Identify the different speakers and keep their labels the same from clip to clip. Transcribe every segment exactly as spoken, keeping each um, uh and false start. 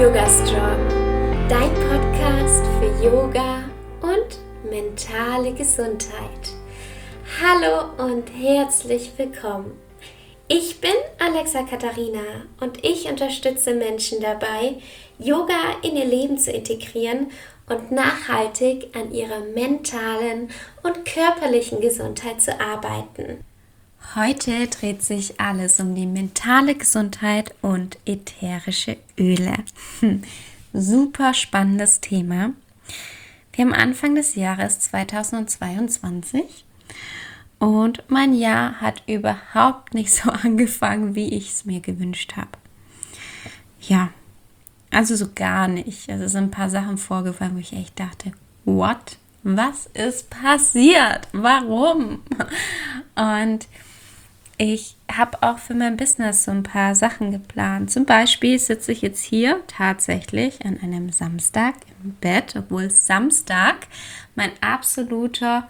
Speaker 1: Yoga Strong, dein Podcast für Yoga und mentale Gesundheit. Hallo und herzlich willkommen. Ich bin Alexa Katharina und ich unterstütze Menschen dabei, Yoga in ihr Leben zu integrieren und nachhaltig an ihrer mentalen und körperlichen Gesundheit zu arbeiten. Heute dreht sich alles um die mentale Gesundheit und ätherische Öle. Hm, super spannendes Thema. Wir haben Anfang des Jahres zweitausendzweiundzwanzig und mein Jahr hat überhaupt nicht so angefangen, wie ich es mir gewünscht habe. Ja, also so gar nicht. Also es sind ein paar Sachen vorgefallen, wo ich echt dachte, what? Was ist passiert? Warum? Und ich habe auch für mein Business so ein paar Sachen geplant. Zum Beispiel sitze ich jetzt hier tatsächlich an einem Samstag im Bett, obwohl Samstag mein absoluter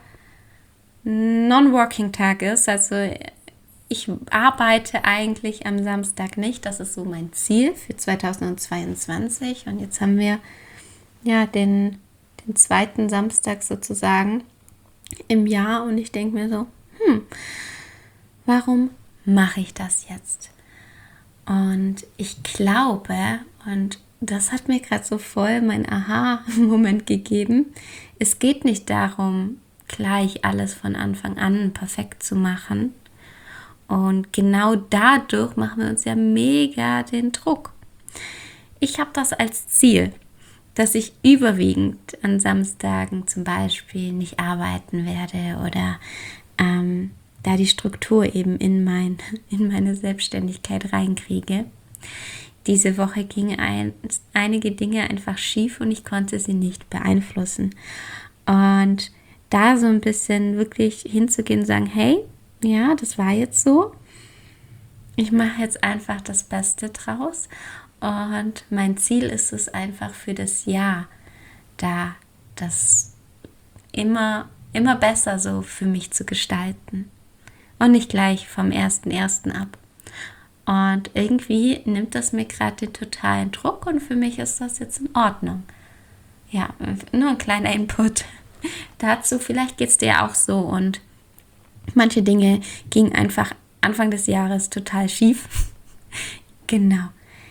Speaker 1: Non-Working-Tag ist. Also ich arbeite eigentlich am Samstag nicht. Das ist so mein Ziel für zweitausendzweiundzwanzig. Und jetzt haben wir ja den, den zweiten Samstag sozusagen im Jahr. Und ich denke mir so, hm, warum mache ich das jetzt? Und ich glaube, und das hat mir gerade so voll mein Aha-Moment gegeben, es geht nicht darum, gleich alles von Anfang an perfekt zu machen. Und genau dadurch machen wir uns ja mega den Druck. Ich habe das als Ziel, dass ich überwiegend an Samstagen zum Beispiel nicht arbeiten werde oder ähm, da die Struktur eben in, mein, in meine Selbstständigkeit reinkriege. Diese Woche gingen ein, einige Dinge einfach schief und ich konnte sie nicht beeinflussen. Und da so ein bisschen wirklich hinzugehen und sagen, hey, ja, das war jetzt so. Ich mache jetzt einfach das Beste draus. Und mein Ziel ist es einfach für das Jahr, da das immer, immer besser so für mich zu gestalten. Und nicht gleich vom ersten ersten ab. Und irgendwie nimmt das mir gerade den totalen Druck und für mich ist das jetzt in Ordnung. Ja, nur ein kleiner Input dazu. Vielleicht geht es dir auch so und manche Dinge gingen einfach Anfang des Jahres total schief. Genau.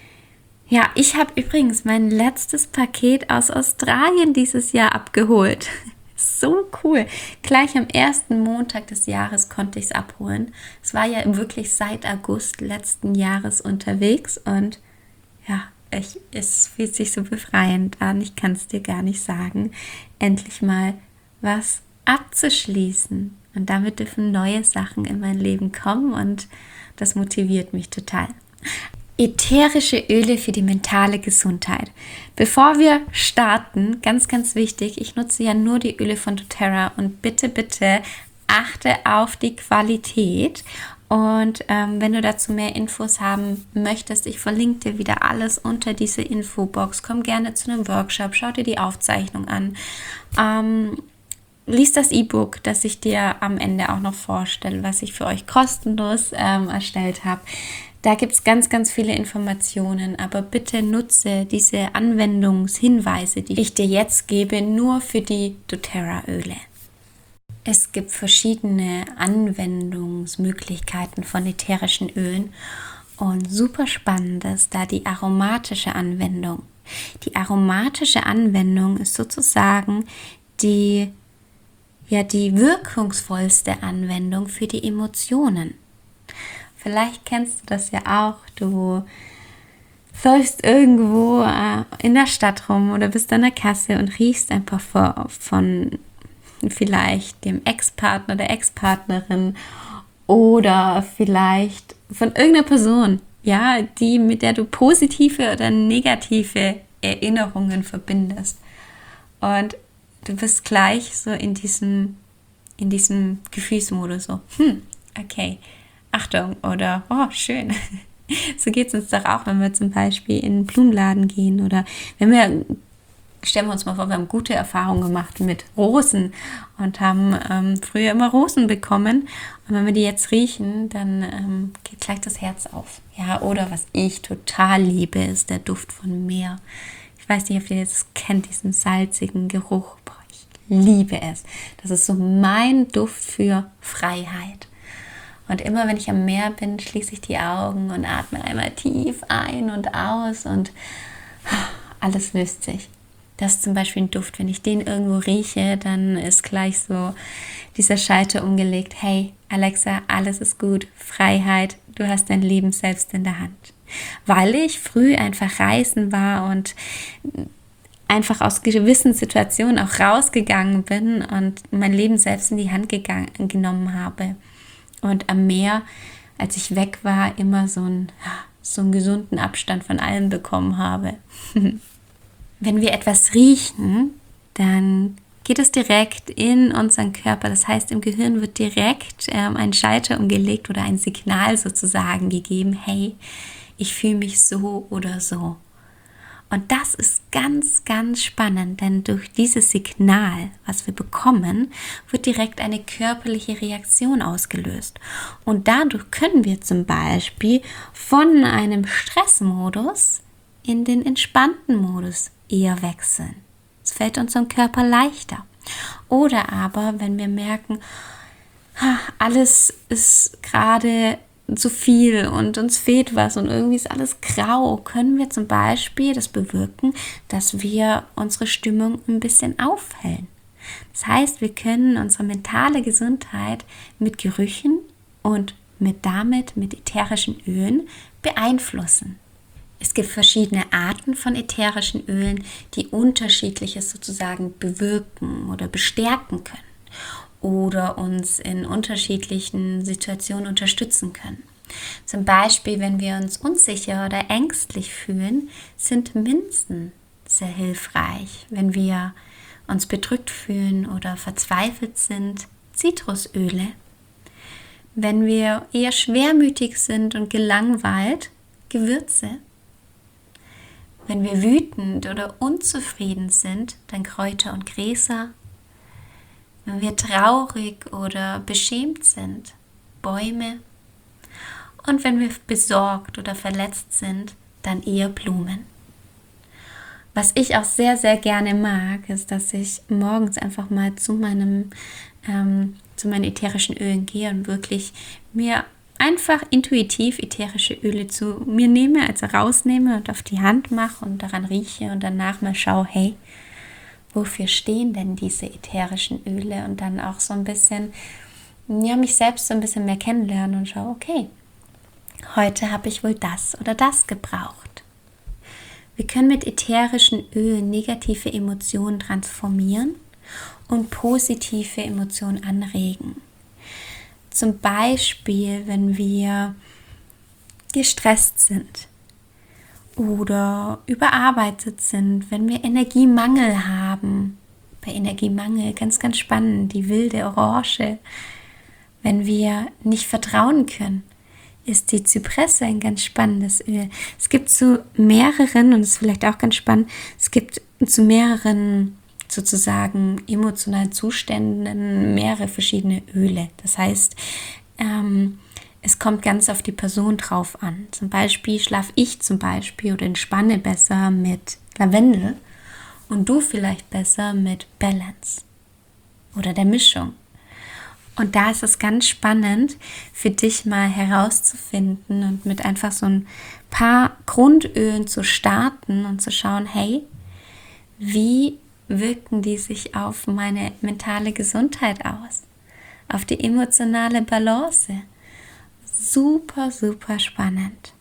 Speaker 1: Ja, ich habe übrigens mein letztes Paket aus Australien dieses Jahr abgeholt. So cool. Gleich am ersten Montag des Jahres konnte ich es abholen. Es war ja wirklich seit August letzten Jahres unterwegs und ja, ich, es fühlt sich so befreiend an. Ich kann es dir gar nicht sagen. Endlich mal was abzuschließen. Und damit dürfen neue Sachen in mein Leben kommen und das motiviert mich total. Ätherische Öle für die mentale Gesundheit. Bevor wir starten, ganz, ganz wichtig, ich nutze ja nur die Öle von doTERRA und bitte, bitte achte auf die Qualität. Und ähm, wenn du dazu mehr Infos haben möchtest, ich verlinke dir wieder alles unter diese Infobox. Komm gerne zu einem Workshop, schau dir die Aufzeichnung an. Ähm, lies das E-Book, das ich dir am Ende auch noch vorstelle, was ich für euch kostenlos ähm, erstellt habe. Da gibt es ganz, ganz viele Informationen, aber bitte nutze diese Anwendungshinweise, die ich dir jetzt gebe, nur für die doTERRA-Öle. Es gibt verschiedene Anwendungsmöglichkeiten von ätherischen Ölen und super spannend ist da die aromatische Anwendung. Die aromatische Anwendung ist sozusagen die, ja, die wirkungsvollste Anwendung für die Emotionen. Vielleicht kennst du das ja auch, du läufst irgendwo äh, in der Stadt rum oder bist an der Kasse und riechst einfach vor, von vielleicht dem Ex-Partner, der Ex-Partnerin oder vielleicht von irgendeiner Person, ja, die, mit der du positive oder negative Erinnerungen verbindest. Und du bist gleich so in diesem, in diesem Gefühlsmodus so, hm, okay, Achtung oder oh, schön. So geht es uns doch auch, wenn wir zum Beispiel in einen Blumenladen gehen oder wenn wir stellen wir uns mal vor, wir haben gute Erfahrungen gemacht mit Rosen und haben ähm, früher immer Rosen bekommen. Und wenn wir die jetzt riechen, dann ähm, geht gleich das Herz auf. Ja, oder was ich total liebe, ist der Duft von Meer. Ich weiß nicht, ob ihr das kennt, diesen salzigen Geruch. Boah, ich liebe es. Das ist so mein Duft für Freiheit. Und immer wenn ich am Meer bin, schließe ich die Augen und atme einmal tief ein und aus und alles löst sich. Das ist zum Beispiel ein Duft. Wenn ich den irgendwo rieche, dann ist gleich so dieser Schalter umgelegt. Hey, Alexa, alles ist gut. Freiheit, du hast dein Leben selbst in der Hand. Weil ich früh einfach reisen war und einfach aus gewissen Situationen auch rausgegangen bin und mein Leben selbst in die Hand gegangen, genommen habe. Und am Meer, als ich weg war, immer so einen, so einen gesunden Abstand von allem bekommen habe. Wenn wir etwas riechen, dann geht es direkt in unseren Körper. Das heißt, im Gehirn wird direkt ähm, ein Schalter umgelegt oder ein Signal sozusagen gegeben. Hey, ich fühle mich so oder so. Und das ist ganz, ganz spannend, denn durch dieses Signal, was wir bekommen, wird direkt eine körperliche Reaktion ausgelöst. Und dadurch können wir zum Beispiel von einem Stressmodus in den entspannten Modus eher wechseln. Es fällt unserem Körper leichter. Oder aber, wenn wir merken, alles ist gerade zu viel und uns fehlt was und irgendwie ist alles grau, können wir zum Beispiel das bewirken, dass wir unsere Stimmung ein bisschen aufhellen. Das heißt, wir können unsere mentale Gesundheit mit Gerüchen und mit damit mit ätherischen Ölen beeinflussen. Es gibt verschiedene Arten von ätherischen Ölen, die unterschiedliches sozusagen bewirken oder bestärken können oder uns in unterschiedlichen Situationen unterstützen können. Zum Beispiel, wenn wir uns unsicher oder ängstlich fühlen, sind Minzen sehr hilfreich. Wenn wir uns bedrückt fühlen oder verzweifelt sind, Zitrusöle. Wenn wir eher schwermütig sind und gelangweilt, Gewürze. Wenn wir wütend oder unzufrieden sind, dann Kräuter und Gräser. Wenn wir traurig oder beschämt sind, Bäume. Und wenn wir besorgt oder verletzt sind, dann eher Blumen. Was ich auch sehr, sehr gerne mag, ist, dass ich morgens einfach mal zu meinem, ähm, zu meinen ätherischen Ölen gehe und wirklich mir einfach intuitiv ätherische Öle zu mir nehme, also rausnehme und auf die Hand mache und daran rieche und danach mal schaue, hey, wofür stehen denn diese ätherischen Öle? Und dann auch so ein bisschen, ja, mich selbst so ein bisschen mehr kennenlernen und schaue, okay, heute habe ich wohl das oder das gebraucht. Wir können mit ätherischen Ölen negative Emotionen transformieren und positive Emotionen anregen. Zum Beispiel, wenn wir gestresst sind oder überarbeitet sind, wenn wir Energiemangel haben. Bei Energiemangel, ganz, ganz spannend, die wilde Orange. Wenn wir nicht vertrauen können, ist die Zypresse ein ganz spannendes Öl. Es gibt zu mehreren, und das ist vielleicht auch ganz spannend, es gibt zu mehreren sozusagen emotionalen Zuständen mehrere verschiedene Öle. Das heißt, ähm, es kommt ganz auf die Person drauf an. Zum Beispiel schlafe ich zum Beispiel oder entspanne besser mit Lavendel und du vielleicht besser mit Balance oder der Mischung. Und da ist es ganz spannend für dich mal herauszufinden und mit einfach so ein paar Grundölen zu starten und zu schauen, hey, wie wirken die sich auf meine mentale Gesundheit aus, auf die emotionale Balance. Super, super spannend.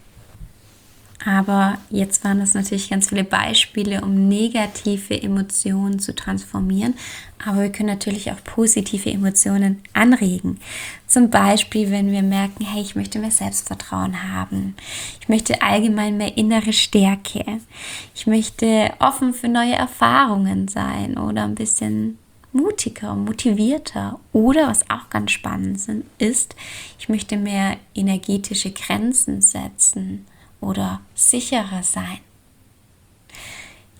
Speaker 1: Aber jetzt waren das natürlich ganz viele Beispiele, um negative Emotionen zu transformieren. Aber wir können natürlich auch positive Emotionen anregen. Zum Beispiel, wenn wir merken, hey, ich möchte mehr Selbstvertrauen haben. Ich möchte allgemein mehr innere Stärke. Ich möchte offen für neue Erfahrungen sein oder ein bisschen mutiger, motivierter. Oder was auch ganz spannend ist, ich möchte mehr energetische Grenzen setzen oder sicherer sein.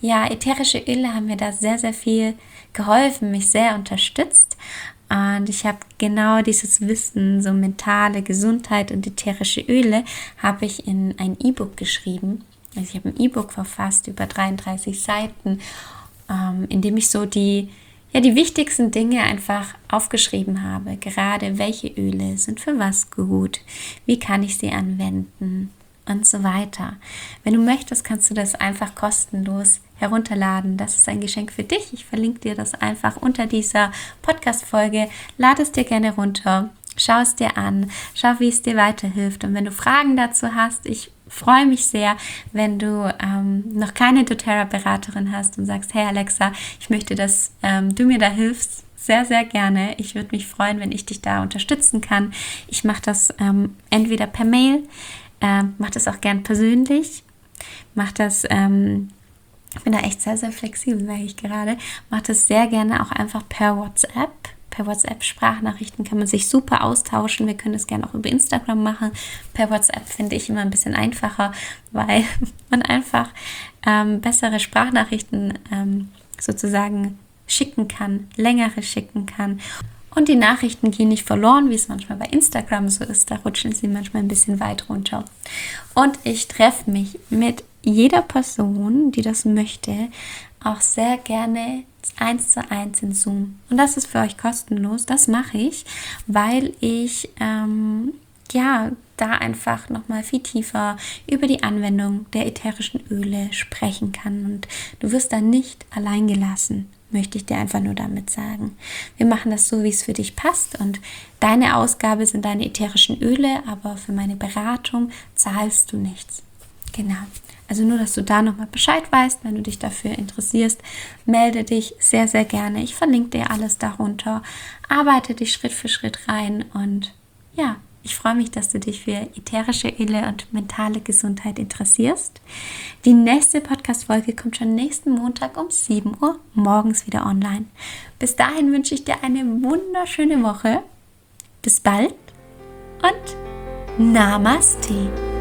Speaker 1: ja, ätherische Öle haben mir da sehr, sehr viel geholfen, mich sehr unterstützt. Und ich habe genau dieses Wissen, so mentale Gesundheit und ätherische Öle, habe ich in ein E-Book geschrieben. Also ich habe ein E-Book verfasst über dreiunddreißig Seiten, ähm, in dem ich so die, ja, die wichtigsten Dinge einfach aufgeschrieben habe. Gerade welche Öle sind für was gut, wie kann ich sie anwenden und so weiter. Wenn du möchtest, kannst du das einfach kostenlos herunterladen. Das ist ein Geschenk für dich. Ich verlinke dir das einfach unter dieser Podcast-Folge. Lade es dir gerne runter, schau es dir an, schau, wie es dir weiterhilft. Und wenn du Fragen dazu hast, ich freue mich sehr, wenn du ähm, noch keine doTERRA-Beraterin hast und sagst, hey Alexa, ich möchte, dass ähm, du mir da hilfst. Sehr, sehr gerne. Ich würde mich freuen, wenn ich dich da unterstützen kann. Ich mache das ähm, entweder per Mail, ähm, mache das auch gern persönlich, mache das... Ähm, Ich bin da echt sehr, sehr flexibel, merke ich gerade. Mache das sehr gerne auch einfach per WhatsApp. Per WhatsApp-Sprachnachrichten kann man sich super austauschen. Wir können das gerne auch über Instagram machen. Per WhatsApp finde ich immer ein bisschen einfacher, weil man einfach ähm, bessere Sprachnachrichten ähm, sozusagen schicken kann, längere schicken kann. Und die Nachrichten gehen nicht verloren, wie es manchmal bei Instagram so ist. Da rutschen sie manchmal ein bisschen weit runter. Und ich treffe mich mit jeder Person, die das möchte, auch sehr gerne eins zu eins in Zoom. Und das ist für euch kostenlos. Das mache ich, weil ich ähm, ja da einfach nochmal viel tiefer über die Anwendung der ätherischen Öle sprechen kann. Und du wirst da nicht allein gelassen, möchte ich dir einfach nur damit sagen. Wir machen das so, wie es für dich passt, und deine Ausgabe sind deine ätherischen Öle, aber für meine Beratung zahlst du nichts. Genau. Also nur, dass du da nochmal Bescheid weißt, wenn du dich dafür interessierst, melde dich sehr, sehr gerne. Ich verlinke dir alles darunter, arbeite dich Schritt für Schritt rein, und ja, ich freue mich, dass du dich für ätherische Öle und mentale Gesundheit interessierst. Die nächste Podcast-Folge kommt schon nächsten Montag um sieben Uhr morgens wieder online. Bis dahin wünsche ich dir eine wunderschöne Woche. Bis bald und Namaste.